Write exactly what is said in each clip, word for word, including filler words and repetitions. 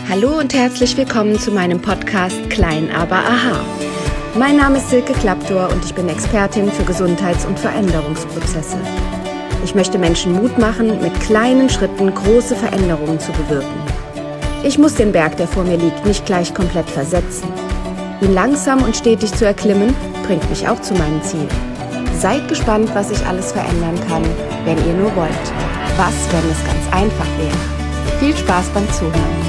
Hallo und herzlich willkommen zu meinem Podcast Klein, aber aha. Mein Name ist Silke Klaptor und ich bin Expertin für Gesundheits- und Veränderungsprozesse. Ich möchte Menschen Mut machen, mit kleinen Schritten große Veränderungen zu bewirken. Ich muss den Berg, der vor mir liegt, nicht gleich komplett versetzen. Ihn langsam und stetig zu erklimmen, bringt mich auch zu meinem Ziel. Seid gespannt, was ich alles verändern kann, wenn ihr nur wollt. Was, wenn es ganz einfach wäre? Viel Spaß beim Zuhören.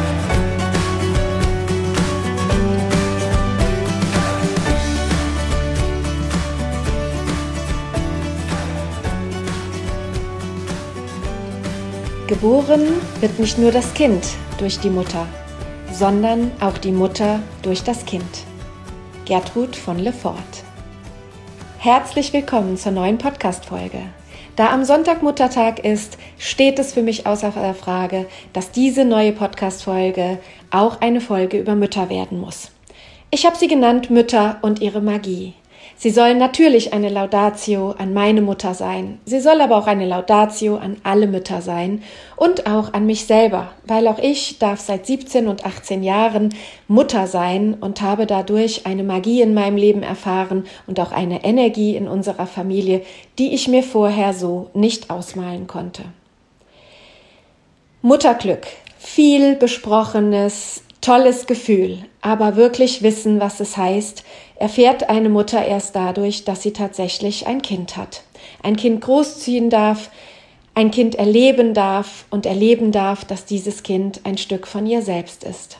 Geboren wird nicht nur das Kind durch die Mutter, sondern auch die Mutter durch das Kind. Gertrud von Lefort. Herzlich willkommen zur neuen Podcast-Folge. Da am Sonntag Muttertag ist, steht es für mich außer der Frage, dass diese neue Podcast-Folge auch eine Folge über Mütter werden muss. Ich habe sie genannt Mütter und ihre Magie. Sie soll natürlich eine Laudatio an meine Mutter sein. Sie soll aber auch eine Laudatio an alle Mütter sein und auch an mich selber, weil auch ich darf seit siebzehn und achtzehn Jahren Mutter sein und habe dadurch eine Magie in meinem Leben erfahren und auch eine Energie in unserer Familie, die ich mir vorher so nicht ausmalen konnte. Mutterglück, viel besprochenes, tolles Gefühl, aber wirklich wissen, was es heißt, erfährt eine Mutter erst dadurch, dass sie tatsächlich ein Kind hat. Ein Kind großziehen darf, ein Kind erleben darf und erleben darf, dass dieses Kind ein Stück von ihr selbst ist.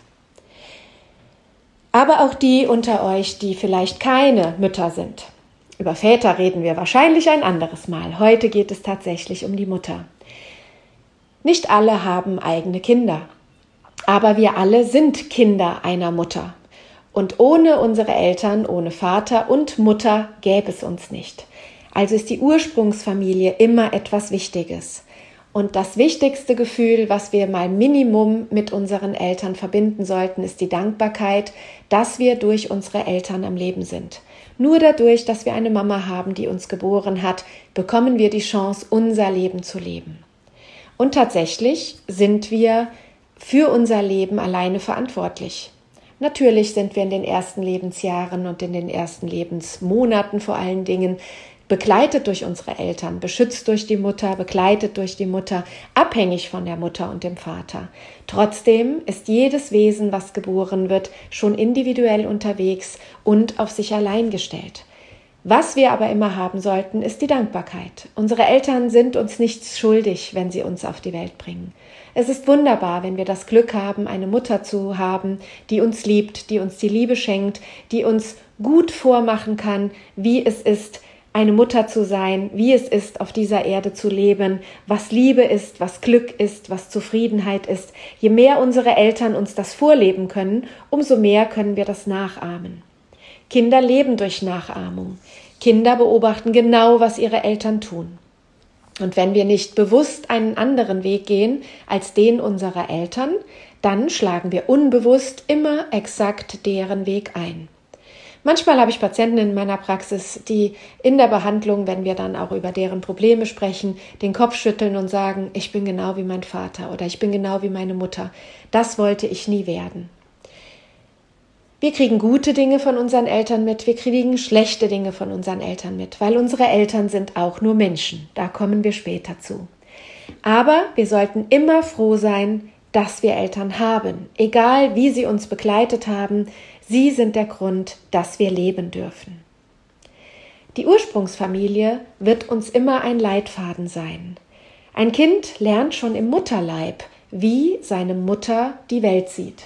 Aber auch die unter euch, die vielleicht keine Mütter sind. Über Väter reden wir wahrscheinlich ein anderes Mal. Heute geht es tatsächlich um die Mutter. Nicht alle haben eigene Kinder. Aber wir alle sind Kinder einer Mutter. Und ohne unsere Eltern, ohne Vater und Mutter gäbe es uns nicht. Also ist die Ursprungsfamilie immer etwas Wichtiges. Und das wichtigste Gefühl, was wir mal Minimum mit unseren Eltern verbinden sollten, ist die Dankbarkeit, dass wir durch unsere Eltern am Leben sind. Nur dadurch, dass wir eine Mama haben, die uns geboren hat, bekommen wir die Chance, unser Leben zu leben. Und tatsächlich sind wir für unser Leben alleine verantwortlich. Natürlich sind wir in den ersten Lebensjahren und in den ersten Lebensmonaten vor allen Dingen begleitet durch unsere Eltern, beschützt durch die Mutter, begleitet durch die Mutter, abhängig von der Mutter und dem Vater. Trotzdem ist jedes Wesen, was geboren wird, schon individuell unterwegs und auf sich allein gestellt. Was wir aber immer haben sollten, ist die Dankbarkeit. Unsere Eltern sind uns nichts schuldig, wenn sie uns auf die Welt bringen. Es ist wunderbar, wenn wir das Glück haben, eine Mutter zu haben, die uns liebt, die uns die Liebe schenkt, die uns gut vormachen kann, wie es ist, eine Mutter zu sein, wie es ist, auf dieser Erde zu leben, was Liebe ist, was Glück ist, was Zufriedenheit ist. Je mehr unsere Eltern uns das vorleben können, umso mehr können wir das nachahmen. Kinder leben durch Nachahmung. Kinder beobachten genau, was ihre Eltern tun. Und wenn wir nicht bewusst einen anderen Weg gehen als den unserer Eltern, dann schlagen wir unbewusst immer exakt deren Weg ein. Manchmal habe ich Patienten in meiner Praxis, die in der Behandlung, wenn wir dann auch über deren Probleme sprechen, den Kopf schütteln und sagen, ich bin genau wie mein Vater oder ich bin genau wie meine Mutter. Das wollte ich nie werden. Wir kriegen gute Dinge von unseren Eltern mit, wir kriegen schlechte Dinge von unseren Eltern mit, weil unsere Eltern sind auch nur Menschen. Da kommen wir später zu. Aber wir sollten immer froh sein, dass wir Eltern haben. Egal, wie sie uns begleitet haben, sie sind der Grund, dass wir leben dürfen. Die Ursprungsfamilie wird uns immer ein Leitfaden sein. Ein Kind lernt schon im Mutterleib, wie seine Mutter die Welt sieht.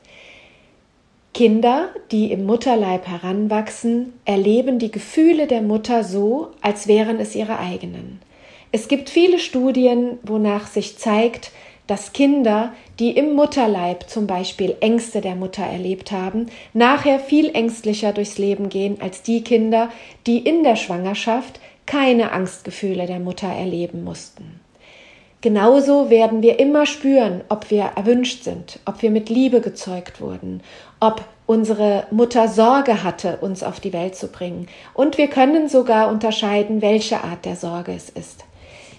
Kinder, die im Mutterleib heranwachsen, erleben die Gefühle der Mutter so, als wären es ihre eigenen. Es gibt viele Studien, wonach sich zeigt, dass Kinder, die im Mutterleib zum Beispiel Ängste der Mutter erlebt haben, nachher viel ängstlicher durchs Leben gehen als die Kinder, die in der Schwangerschaft keine Angstgefühle der Mutter erleben mussten. Genauso werden wir immer spüren, ob wir erwünscht sind, ob wir mit Liebe gezeugt wurden, ob unsere Mutter Sorge hatte, uns auf die Welt zu bringen. Und wir können sogar unterscheiden, welche Art der Sorge es ist.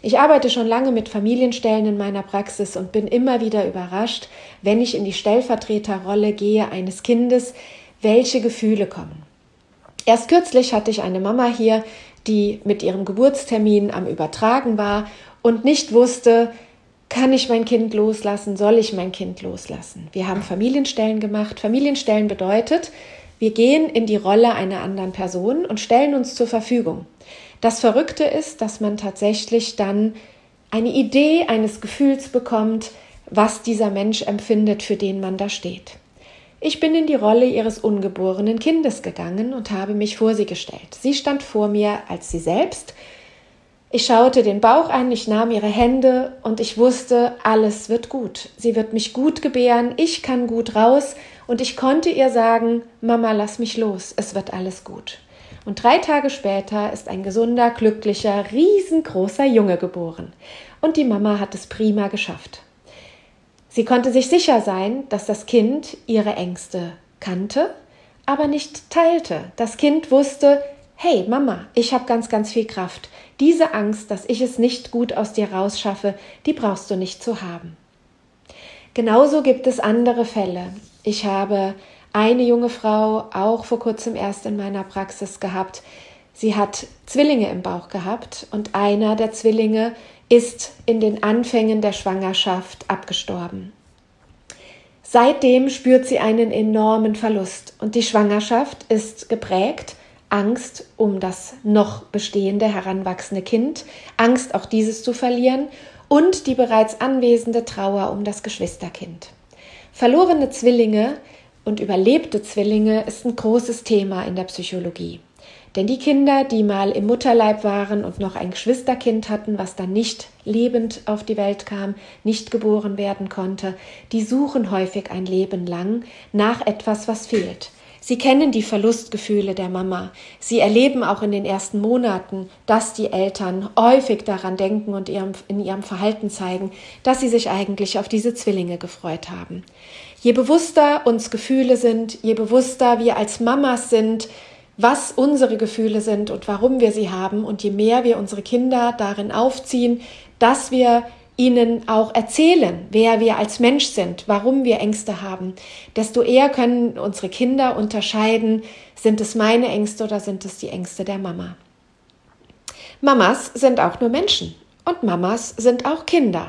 Ich arbeite schon lange mit Familienstellen in meiner Praxis und bin immer wieder überrascht, wenn ich in die Stellvertreterrolle gehe eines Kindes, welche Gefühle kommen. Erst kürzlich hatte ich eine Mama hier, die mit ihrem Geburtstermin am Übertragen war und nicht wusste, kann ich mein Kind loslassen, soll ich mein Kind loslassen? Wir haben Familienstellen gemacht. Familienstellen bedeutet, wir gehen in die Rolle einer anderen Person und stellen uns zur Verfügung. Das Verrückte ist, dass man tatsächlich dann eine Idee eines Gefühls bekommt, was dieser Mensch empfindet, für den man da steht. Ich bin in die Rolle ihres ungeborenen Kindes gegangen und habe mich vor sie gestellt. Sie stand vor mir als sie selbst. Ich schaute den Bauch an, ich nahm ihre Hände und ich wusste, alles wird gut. Sie wird mich gut gebären, ich kann gut raus und ich konnte ihr sagen, Mama, lass mich los, es wird alles gut. Und drei Tage später ist ein gesunder, glücklicher, riesengroßer Junge geboren. Und die Mama hat es prima geschafft. Sie konnte sich sicher sein, dass das Kind ihre Ängste kannte, aber nicht teilte. Das Kind wusste, hey Mama, ich habe ganz, ganz viel Kraft. Diese Angst, dass ich es nicht gut aus dir rausschaffe, die brauchst du nicht zu haben. Genauso gibt es andere Fälle. Ich habe eine junge Frau auch vor kurzem erst in meiner Praxis gehabt. Sie hat Zwillinge im Bauch gehabt und einer der Zwillinge ist in den Anfängen der Schwangerschaft abgestorben. Seitdem spürt sie einen enormen Verlust und die Schwangerschaft ist geprägt, Angst um das noch bestehende heranwachsende Kind, Angst auch dieses zu verlieren und die bereits anwesende Trauer um das Geschwisterkind. Verlorene Zwillinge und überlebte Zwillinge ist ein großes Thema in der Psychologie. Denn die Kinder, die mal im Mutterleib waren und noch ein Geschwisterkind hatten, was dann nicht lebend auf die Welt kam, nicht geboren werden konnte, die suchen häufig ein Leben lang nach etwas, was fehlt. Sie kennen die Verlustgefühle der Mama. Sie erleben auch in den ersten Monaten, dass die Eltern häufig daran denken und ihrem, in ihrem Verhalten zeigen, dass sie sich eigentlich auf diese Zwillinge gefreut haben. Je bewusster uns Gefühle sind, je bewusster wir als Mamas sind, was unsere Gefühle sind und warum wir sie haben und je mehr wir unsere Kinder darin aufziehen, dass wir ihnen auch erzählen, wer wir als Mensch sind, warum wir Ängste haben, desto eher können unsere Kinder unterscheiden, sind es meine Ängste oder sind es die Ängste der Mama. Mamas sind auch nur Menschen und Mamas sind auch Kinder.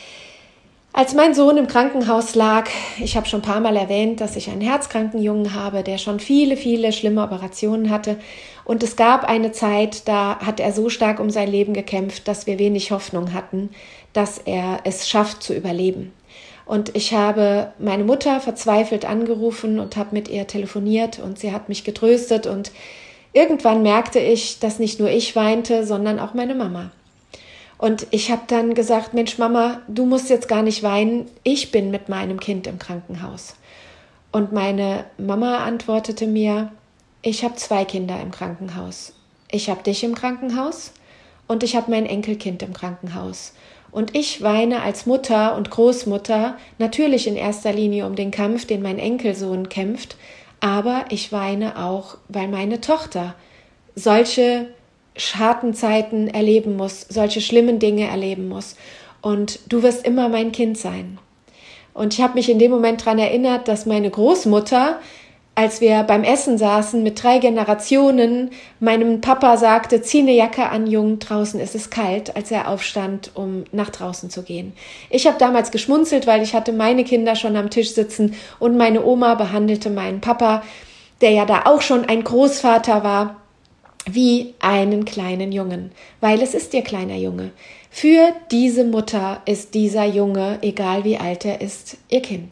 Als mein Sohn im Krankenhaus lag, ich habe schon ein paar Mal erwähnt, dass ich einen herzkranken Jungen habe, der schon viele, viele schlimme Operationen hatte. Und es gab eine Zeit, da hat er so stark um sein Leben gekämpft, dass wir wenig Hoffnung hatten, dass er es schafft zu überleben. Und ich habe meine Mutter verzweifelt angerufen und habe mit ihr telefoniert und sie hat mich getröstet. Und irgendwann merkte ich, dass nicht nur ich weinte, sondern auch meine Mama. Und ich habe dann gesagt, Mensch Mama, du musst jetzt gar nicht weinen, ich bin mit meinem Kind im Krankenhaus. Und meine Mama antwortete mir, ich habe zwei Kinder im Krankenhaus. Ich habe dich im Krankenhaus und ich habe mein Enkelkind im Krankenhaus. Und ich weine als Mutter und Großmutter natürlich in erster Linie um den Kampf, den mein Enkelsohn kämpft, aber ich weine auch, weil meine Tochter solche harten Zeiten erleben muss, solche schlimmen Dinge erleben muss. Und du wirst immer mein Kind sein. Und ich habe mich in dem Moment daran erinnert, dass meine Großmutter, als wir beim Essen saßen mit drei Generationen, meinem Papa sagte, zieh eine Jacke an, Jung, draußen ist es kalt, als er aufstand, um nach draußen zu gehen. Ich habe damals geschmunzelt, weil ich hatte meine Kinder schon am Tisch sitzen und meine Oma behandelte meinen Papa, der ja da auch schon ein Großvater war, wie einen kleinen Jungen, weil es ist ihr kleiner Junge. Für diese Mutter ist dieser Junge, egal wie alt er ist, ihr Kind.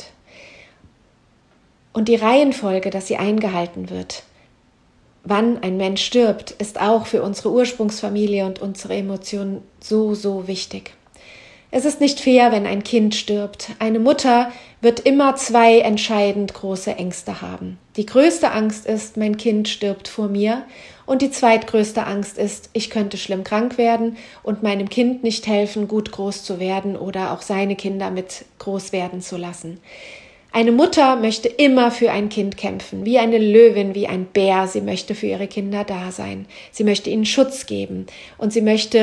Und die Reihenfolge, dass sie eingehalten wird, wann ein Mensch stirbt, ist auch für unsere Ursprungsfamilie und unsere Emotionen so, so wichtig. Es ist nicht fair, wenn ein Kind stirbt. Eine Mutter wird immer zwei entscheidend große Ängste haben. Die größte Angst ist, mein Kind stirbt vor mir. Und die zweitgrößte Angst ist, ich könnte schlimm krank werden und meinem Kind nicht helfen, gut groß zu werden oder auch seine Kinder mit groß werden zu lassen. Eine Mutter möchte immer für ein Kind kämpfen, wie eine Löwin, wie ein Bär. Sie möchte für ihre Kinder da sein. Sie möchte ihnen Schutz geben und sie möchte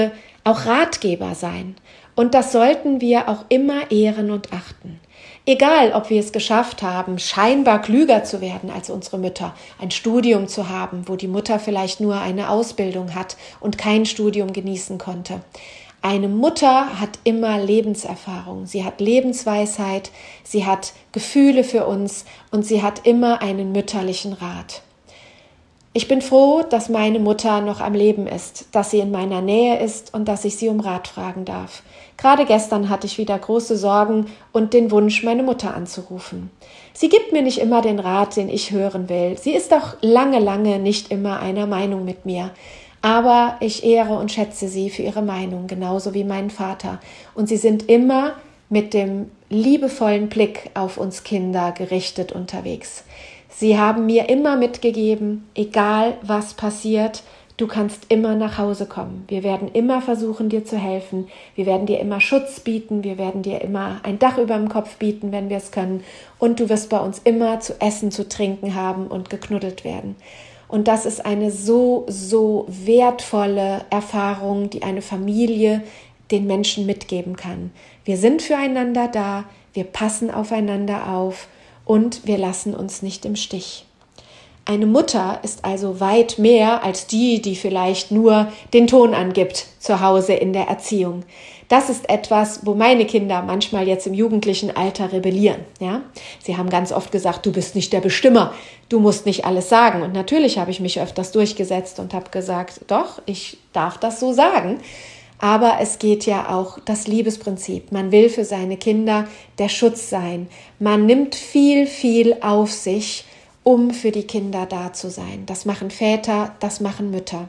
auch Ratgeber sein. Und das sollten wir auch immer ehren und achten. Egal, ob wir es geschafft haben, scheinbar klüger zu werden als unsere Mütter, ein Studium zu haben, wo die Mutter vielleicht nur eine Ausbildung hat und kein Studium genießen konnte. Eine Mutter hat immer Lebenserfahrung, sie hat Lebensweisheit, sie hat Gefühle für uns und sie hat immer einen mütterlichen Rat. Ich bin froh, dass meine Mutter noch am Leben ist, dass sie in meiner Nähe ist und dass ich sie um Rat fragen darf. Gerade gestern hatte ich wieder große Sorgen und den Wunsch, meine Mutter anzurufen. Sie gibt mir nicht immer den Rat, den ich hören will. Sie ist auch lange, lange nicht immer einer Meinung mit mir. Aber ich ehre und schätze sie für ihre Meinung, genauso wie meinen Vater. Und sie sind immer mit dem liebevollen Blick auf uns Kinder gerichtet unterwegs. Sie haben mir immer mitgegeben, egal was passiert, du kannst immer nach Hause kommen. Wir werden immer versuchen, dir zu helfen. Wir werden dir immer Schutz bieten. Wir werden dir immer ein Dach über dem Kopf bieten, wenn wir es können. Und du wirst bei uns immer zu essen, zu trinken haben und geknuddelt werden. Und das ist eine so, so wertvolle Erfahrung, die eine Familie den Menschen mitgeben kann. Wir sind füreinander da, wir passen aufeinander auf und wir lassen uns nicht im Stich. Eine Mutter ist also weit mehr als die, die vielleicht nur den Ton angibt zu Hause in der Erziehung. Das ist etwas, wo meine Kinder manchmal jetzt im jugendlichen Alter rebellieren. Ja? Sie haben ganz oft gesagt, du bist nicht der Bestimmer, du musst nicht alles sagen. Und natürlich habe ich mich öfters durchgesetzt und habe gesagt, doch, ich darf das so sagen. Aber es geht ja auch das Liebesprinzip. Man will für seine Kinder der Schutz sein. Man nimmt viel, viel auf sich, um für die Kinder da zu sein. Das machen Väter, das machen Mütter.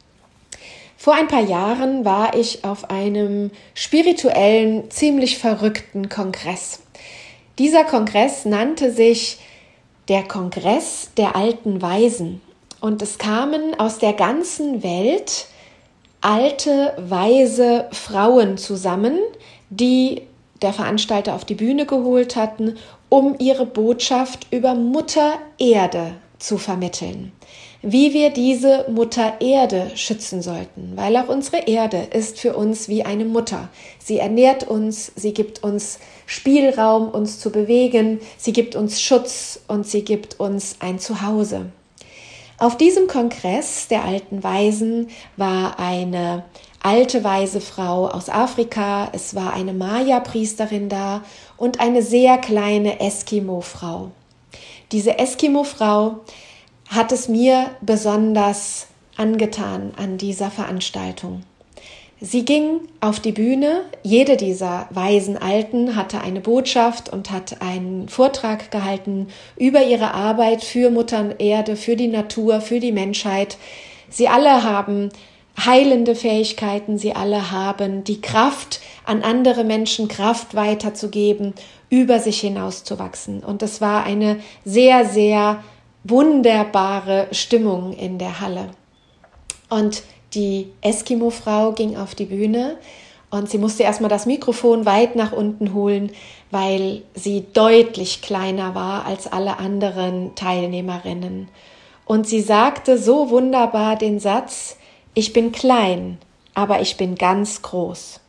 Vor ein paar Jahren war ich auf einem spirituellen, ziemlich verrückten Kongress. Dieser Kongress nannte sich der Kongress der alten Weisen. Und es kamen aus der ganzen Welt alte, weise Frauen zusammen, die der Veranstalter auf die Bühne geholt hatten, um ihre Botschaft über Mutter Erde zu vermitteln. Wie wir diese Mutter Erde schützen sollten, weil auch unsere Erde ist für uns wie eine Mutter. Sie ernährt uns, sie gibt uns Spielraum, uns zu bewegen, sie gibt uns Schutz und sie gibt uns ein Zuhause. Auf diesem Kongress der alten Weisen war eine alte weise Frau aus Afrika, es war eine Maya-Priesterin da und eine sehr kleine Eskimo-Frau. Diese Eskimo-Frau hat es mir besonders angetan an dieser Veranstaltung. Sie ging auf die Bühne, jede dieser weisen Alten hatte eine Botschaft und hat einen Vortrag gehalten über ihre Arbeit für Mutter Erde, für die Natur, für die Menschheit. Sie alle haben heilende Fähigkeiten, sie alle haben die Kraft, an andere Menschen Kraft weiterzugeben, über sich hinauszuwachsen. Und es war eine sehr, sehr wunderbare Stimmung in der Halle. Und die Eskimo-Frau ging auf die Bühne und sie musste erstmal das Mikrofon weit nach unten holen, weil sie deutlich kleiner war als alle anderen Teilnehmerinnen. Und sie sagte so wunderbar den Satz: Ich bin klein, aber ich bin ganz groß.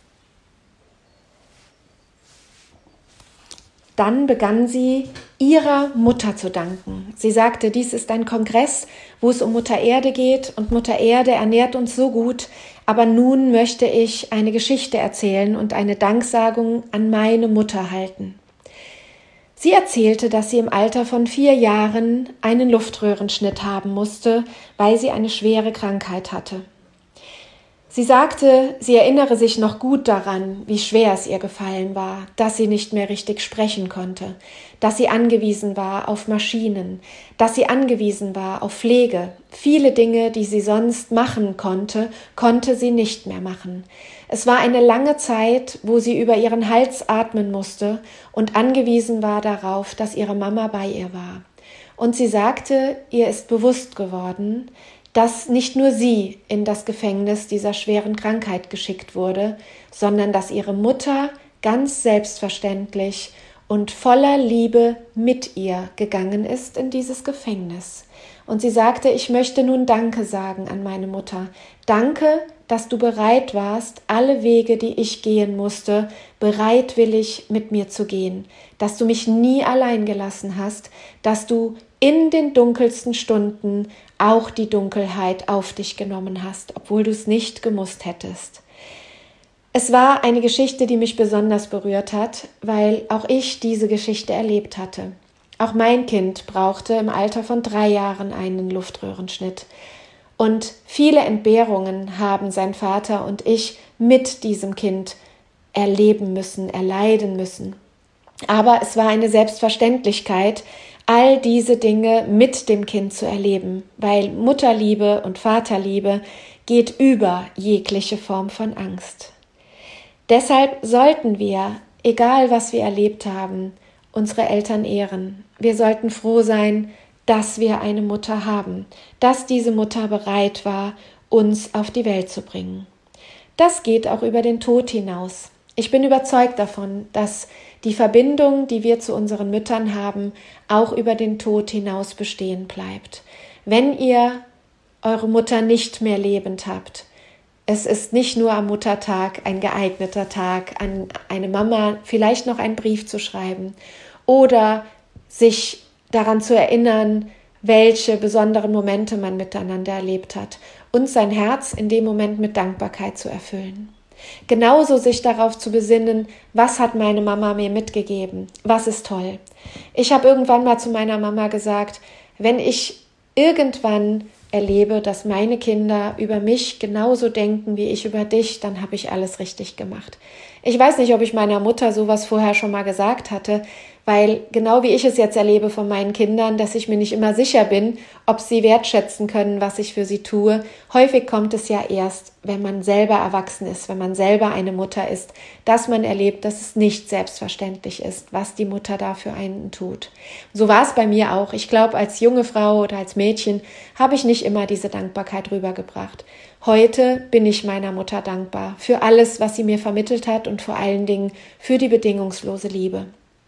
Dann begann sie, ihrer Mutter zu danken. Sie sagte, dies ist ein Kongress, wo es um Mutter Erde geht und Mutter Erde ernährt uns so gut, aber nun möchte ich eine Geschichte erzählen und eine Danksagung an meine Mutter halten. Sie erzählte, dass sie im Alter von vier Jahren einen Luftröhrenschnitt haben musste, weil sie eine schwere Krankheit hatte. Sie sagte, sie erinnere sich noch gut daran, wie schwer es ihr gefallen war, dass sie nicht mehr richtig sprechen konnte, dass sie angewiesen war auf Maschinen, dass sie angewiesen war auf Pflege. Viele Dinge, die sie sonst machen konnte, konnte sie nicht mehr machen. Es war eine lange Zeit, wo sie über ihren Hals atmen musste und angewiesen war darauf, dass ihre Mama bei ihr war. Und sie sagte, ihr ist bewusst geworden, dass nicht nur sie in das Gefängnis dieser schweren Krankheit geschickt wurde, sondern dass ihre Mutter ganz selbstverständlich und voller Liebe mit ihr gegangen ist in dieses Gefängnis. Und sie sagte, ich möchte nun Danke sagen an meine Mutter. Danke, dass du bereit warst, alle Wege, die ich gehen musste, bereitwillig mit mir zu gehen, dass du mich nie allein gelassen hast, dass du in den dunkelsten Stunden auch die Dunkelheit auf dich genommen hast, obwohl du es nicht gemusst hättest. Es war eine Geschichte, die mich besonders berührt hat, weil auch ich diese Geschichte erlebt hatte. Auch mein Kind brauchte im Alter von drei Jahren einen Luftröhrenschnitt. Und viele Entbehrungen haben sein Vater und ich mit diesem Kind erleben müssen, erleiden müssen. Aber es war eine Selbstverständlichkeit, all diese Dinge mit dem Kind zu erleben, weil Mutterliebe und Vaterliebe geht über jegliche Form von Angst. Deshalb sollten wir, egal was wir erlebt haben, unsere Eltern ehren. Wir sollten froh sein, dass wir eine Mutter haben, dass diese Mutter bereit war, uns auf die Welt zu bringen. Das geht auch über den Tod hinaus. Ich bin überzeugt davon, dass die Verbindung, die wir zu unseren Müttern haben, auch über den Tod hinaus bestehen bleibt. Wenn ihr eure Mutter nicht mehr lebend habt, es ist nicht nur am Muttertag ein geeigneter Tag, an eine Mama vielleicht noch einen Brief zu schreiben oder sich daran zu erinnern, welche besonderen Momente man miteinander erlebt hat und sein Herz in dem Moment mit Dankbarkeit zu erfüllen. Genauso sich darauf zu besinnen, was hat meine Mama mir mitgegeben, was ist toll. Ich habe irgendwann mal zu meiner Mama gesagt, wenn ich irgendwann erlebe, dass meine Kinder über mich genauso denken wie ich über dich, dann habe ich alles richtig gemacht. Ich weiß nicht, ob ich meiner Mutter sowas vorher schon mal gesagt hatte, weil genau wie ich es jetzt erlebe von meinen Kindern, dass ich mir nicht immer sicher bin, ob sie wertschätzen können, was ich für sie tue. Häufig kommt es ja erst, wenn man selber erwachsen ist, wenn man selber eine Mutter ist, dass man erlebt, dass es nicht selbstverständlich ist, was die Mutter da für einen tut. So war es bei mir auch. Ich glaube, als junge Frau oder als Mädchen habe ich nicht immer diese Dankbarkeit rübergebracht. Heute bin ich meiner Mutter dankbar für alles, was sie mir vermittelt hat und vor allen Dingen für die bedingungslose Liebe.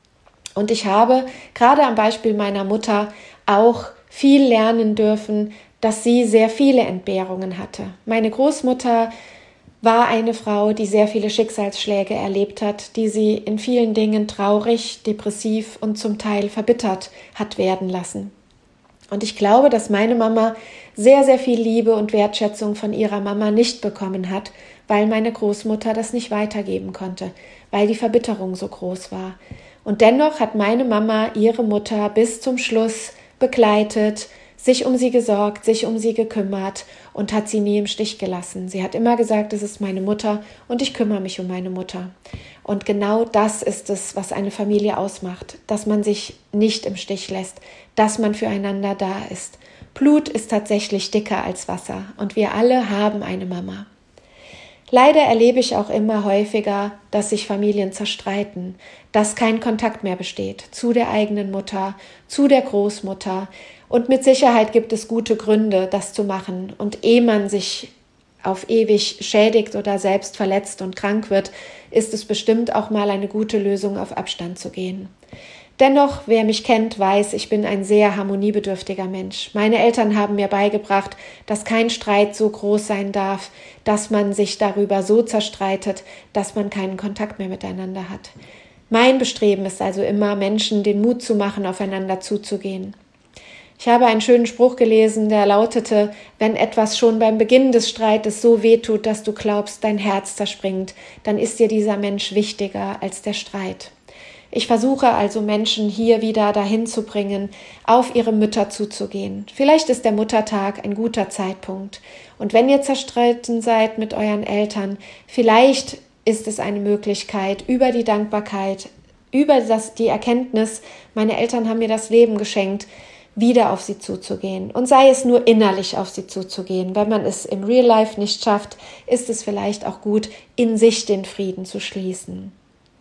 Und ich habe gerade am Beispiel meiner Mutter auch viel lernen dürfen, dass sie sehr viele Entbehrungen hatte. Meine Großmutter war eine Frau, die sehr viele Schicksalsschläge erlebt hat, die sie in vielen Dingen traurig, depressiv und zum Teil verbittert hat werden lassen. Und ich glaube, dass meine Mama sehr, sehr viel Liebe und Wertschätzung von ihrer Mama nicht bekommen hat, weil meine Großmutter das nicht weitergeben konnte, weil die Verbitterung so groß war. Und dennoch hat meine Mama ihre Mutter bis zum Schluss begleitet, sich um sie gesorgt, sich um sie gekümmert und hat sie nie im Stich gelassen. Sie hat immer gesagt, es ist meine Mutter und ich kümmere mich um meine Mutter. Und genau das ist es, was eine Familie ausmacht, dass man sich nicht im Stich lässt, dass man füreinander da ist. Blut ist tatsächlich dicker als Wasser und wir alle haben eine Mama. Leider erlebe ich auch immer häufiger, dass sich Familien zerstreiten, dass kein Kontakt mehr besteht zu der eigenen Mutter, zu der Großmutter. Und mit Sicherheit gibt es gute Gründe, das zu machen. Und ehe man sich auf ewig schädigt oder selbst verletzt und krank wird, ist es bestimmt auch mal eine gute Lösung, auf Abstand zu gehen. Dennoch, wer mich kennt, weiß, ich bin ein sehr harmoniebedürftiger Mensch. Meine Eltern haben mir beigebracht, dass kein Streit so groß sein darf, dass man sich darüber so zerstreitet, dass man keinen Kontakt mehr miteinander hat. Mein Bestreben ist also immer, Menschen den Mut zu machen, aufeinander zuzugehen. Ich habe einen schönen Spruch gelesen, der lautete, wenn etwas schon beim Beginn des Streites so wehtut, dass du glaubst, dein Herz zerspringt, dann ist dir dieser Mensch wichtiger als der Streit. Ich versuche also Menschen hier wieder dahin zu bringen, auf ihre Mütter zuzugehen. Vielleicht ist der Muttertag ein guter Zeitpunkt. Und wenn ihr zerstritten seid mit euren Eltern, vielleicht ist es eine Möglichkeit, über die Dankbarkeit, über das, die Erkenntnis, meine Eltern haben mir das Leben geschenkt, wieder auf sie zuzugehen. Und sei es nur innerlich auf sie zuzugehen. Wenn man es im Real Life nicht schafft, ist es vielleicht auch gut, in sich den Frieden zu schließen.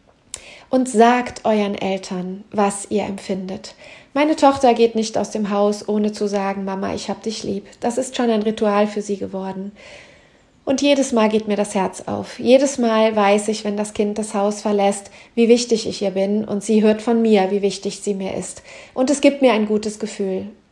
Und sagt euren Eltern, was ihr empfindet. Meine Tochter geht nicht aus dem Haus, ohne zu sagen, Mama, ich hab dich lieb. Das ist schon ein Ritual für sie geworden. Und jedes Mal geht mir das Herz auf. Jedes Mal weiß ich, wenn das Kind das Haus verlässt, wie wichtig ich ihr bin. Und sie hört von mir, wie wichtig sie mir ist. Und es gibt mir ein gutes Gefühl,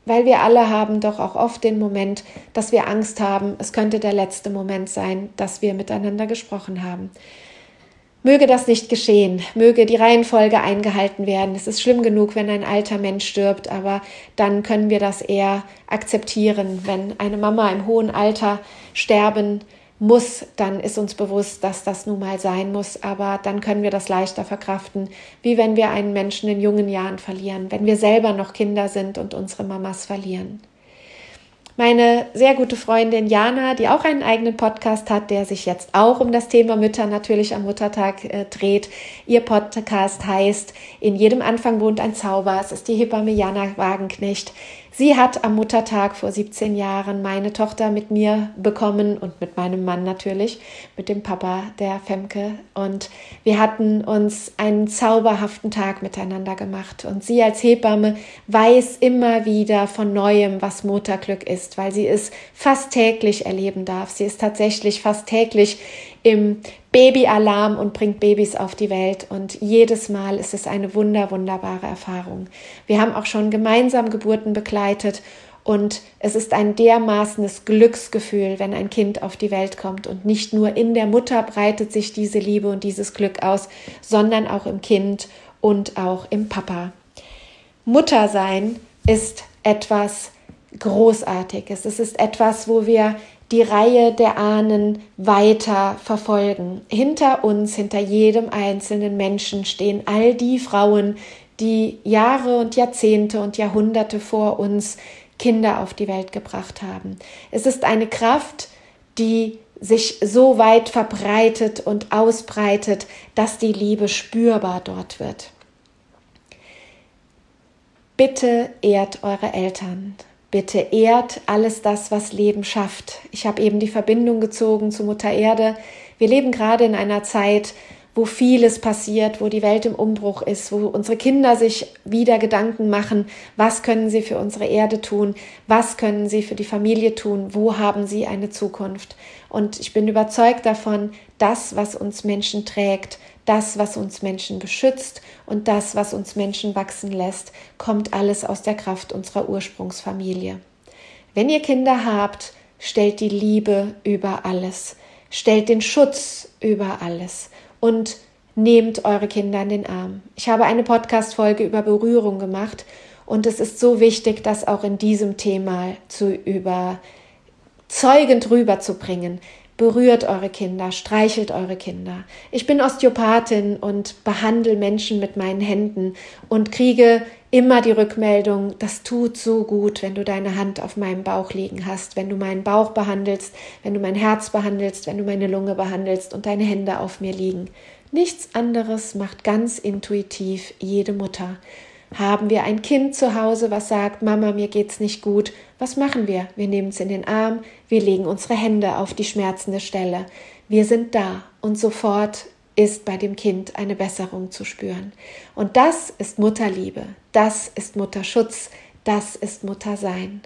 weil wir alle haben doch auch oft den Moment, dass wir Angst haben, es könnte der letzte Moment sein, dass wir miteinander gesprochen haben. Möge das nicht geschehen, möge die Reihenfolge eingehalten werden. Es ist schlimm genug, wenn ein alter Mensch stirbt, aber dann können wir das eher akzeptieren. Wenn eine Mama im hohen Alter sterben muss, dann ist uns bewusst, dass das nun mal sein muss, aber dann können wir das leichter verkraften, wie wenn wir einen Menschen in jungen Jahren verlieren, wenn wir selber noch Kinder sind und unsere Mamas verlieren. Meine sehr gute Freundin Jana, die auch einen eigenen Podcast hat, der sich jetzt auch um das Thema Mütter natürlich am Muttertag äh, dreht. Ihr Podcast heißt "In jedem Anfang wohnt ein Zauber". Es ist die Hebamme Jana Wagenknecht. Sie hat am Muttertag vor siebzehn Jahren meine Tochter mit mir bekommen und mit meinem Mann natürlich, mit dem Papa der Femke. Und wir hatten uns einen zauberhaften Tag miteinander gemacht. Und sie als Hebamme weiß immer wieder von Neuem, was Mutterglück ist, weil sie es fast täglich erleben darf. Sie ist tatsächlich fast täglich im Babyalarm und bringt Babys auf die Welt, und jedes Mal ist es eine wunder, wunderbare Erfahrung. Wir haben auch schon gemeinsam Geburten begleitet, und es ist ein dermaßenes Glücksgefühl, wenn ein Kind auf die Welt kommt, und nicht nur in der Mutter breitet sich diese Liebe und dieses Glück aus, sondern auch im Kind und auch im Papa. Muttersein ist etwas Großartiges. Es ist etwas, wo wir die Reihe der Ahnen weiter verfolgen. Hinter uns, hinter jedem einzelnen Menschen stehen all die Frauen, die Jahre und Jahrzehnte und Jahrhunderte vor uns Kinder auf die Welt gebracht haben. Es ist eine Kraft, die sich so weit verbreitet und ausbreitet, dass die Liebe spürbar dort wird. Bitte ehrt eure Eltern. Bitte ehrt alles das, was Leben schafft. Ich habe eben die Verbindung gezogen zu Mutter Erde. Wir leben gerade in einer Zeit, wo vieles passiert, wo die Welt im Umbruch ist, wo unsere Kinder sich wieder Gedanken machen, was können sie für unsere Erde tun, was können sie für die Familie tun, wo haben sie eine Zukunft. Und ich bin überzeugt davon, das, was uns Menschen trägt, das, was uns Menschen beschützt und das, was uns Menschen wachsen lässt, kommt alles aus der Kraft unserer Ursprungsfamilie. Wenn ihr Kinder habt, stellt die Liebe über alles, stellt den Schutz über alles und nehmt eure Kinder in den Arm. Ich habe eine Podcast-Folge über Berührung gemacht, und es ist so wichtig, das auch in diesem Thema zu überzeugend rüberzubringen. Berührt eure Kinder, streichelt eure Kinder. Ich bin Osteopathin und behandle Menschen mit meinen Händen und kriege immer die Rückmeldung, das tut so gut, wenn du deine Hand auf meinem Bauch liegen hast, wenn du meinen Bauch behandelst, wenn du mein Herz behandelst, wenn du meine Lunge behandelst und deine Hände auf mir liegen. Nichts anderes macht ganz intuitiv jede Mutter. Haben wir ein Kind zu Hause, was sagt, Mama, mir geht's nicht gut, was machen wir? Wir nehmen es in den Arm, wir legen unsere Hände auf die schmerzende Stelle. Wir sind da, und sofort ist bei dem Kind eine Besserung zu spüren. Und das ist Mutterliebe, das ist Mutterschutz, das ist Muttersein.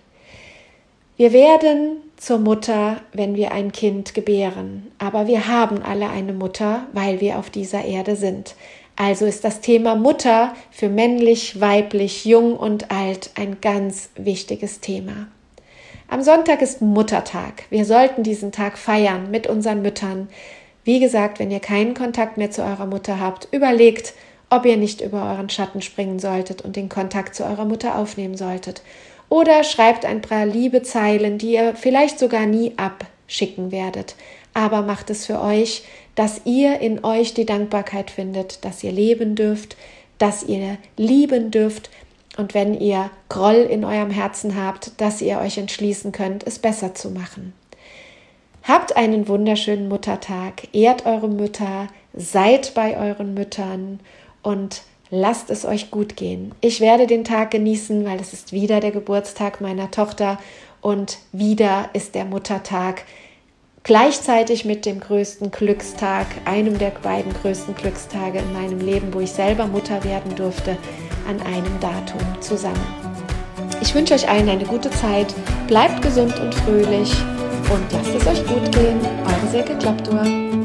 Wir werden zur Mutter, wenn wir ein Kind gebären, aber wir haben alle eine Mutter, weil wir auf dieser Erde sind. Also ist das Thema Mutter für männlich, weiblich, jung und alt ein ganz wichtiges Thema. Am Sonntag ist Muttertag. Wir sollten diesen Tag feiern mit unseren Müttern. Wie gesagt, wenn ihr keinen Kontakt mehr zu eurer Mutter habt, überlegt, ob ihr nicht über euren Schatten springen solltet und den Kontakt zu eurer Mutter aufnehmen solltet. Oder schreibt ein paar liebe Zeilen, die ihr vielleicht sogar nie abschicken werdet. Aber macht es für euch, dass ihr in euch die Dankbarkeit findet, dass ihr leben dürft, dass ihr lieben dürft, und wenn ihr Groll in eurem Herzen habt, dass ihr euch entschließen könnt, es besser zu machen. Habt einen wunderschönen Muttertag, ehrt eure Mütter, seid bei euren Müttern und lasst es euch gut gehen. Ich werde den Tag genießen, weil es ist wieder der Geburtstag meiner Tochter und wieder ist der Muttertag. Gleichzeitig mit dem größten Glückstag, einem der beiden größten Glückstage in meinem Leben, wo ich selber Mutter werden durfte, an einem Datum zusammen. Ich wünsche euch allen eine gute Zeit, bleibt gesund und fröhlich und lasst es euch gut gehen. Eure Silke Kloptour.